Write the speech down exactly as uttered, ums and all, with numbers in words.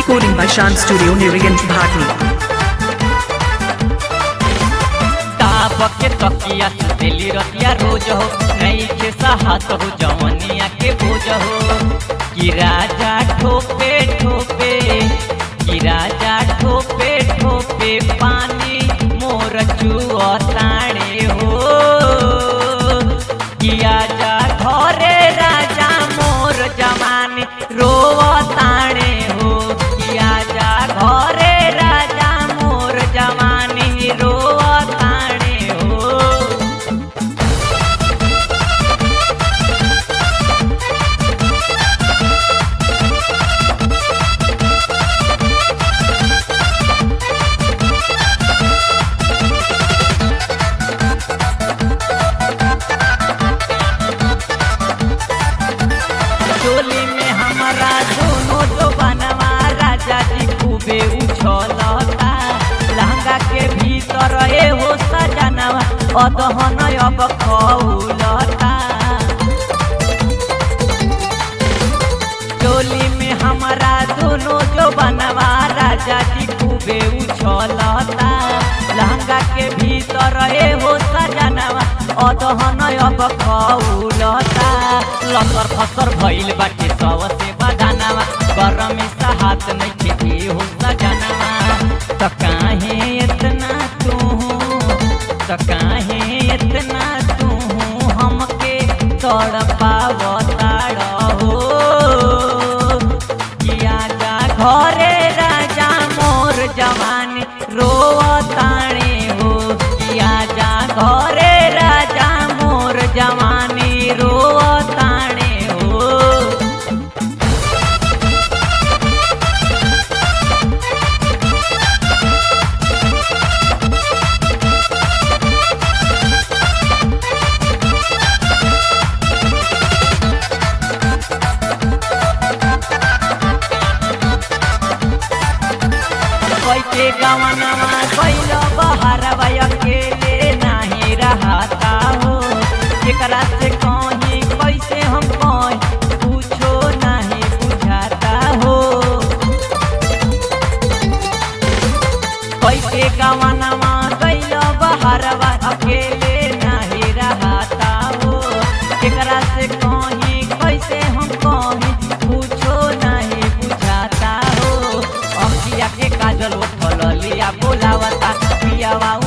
Recording by Shan Studio, Nirigant Bhatni. के तकिया दिल्ली रतिया रोज हो नहीं के साहत हो जवनिया के बोझ हो कि राजा ठोपे ठोपे कि राजा ठोपे ठोपे पानी मोर चुआ ताणे हो कि आजा घरे राजा मोर जवानी रोवा ताणे हो कि आजा घरे राजा मोर जवानी रोवा चोली में हमारा दोनों जो बनवा राजा जी खूबे उछलता लहंगा के भीतर ए हो सजनवा अदहन अब खौलता चोली में हमारा दोनों जो बनवा राजा जी खूबे उछलता लहंगा के भीतर ए हो सजनवा अदहन अब खौलता लसर फसर भइल बाटे सव से बदानवा गरम से हाथ नहीं खे हो सजनवा त काहे इतना तू त काहे इतना तू हमके तड़पावताड़ हो कि आजा घरे राजा मोर जवानी रोवताणे हो कि आजा घरे राजा मोर जवानी रोवताणे हो कैसे गवनवा कैल बहरवा अकेले नहीं रहता हो एकरा से कहीं कैसे हम कहीं कुछो नहीं बुझाता हो कैसे गवनवा कैल बहरवा अकेले नहीं रहता हो एकरा से कहीं कैसे हम कहीं कुछो नहीं बुझाता हो अखिया के काजल उठल लिया बोलावता पियावा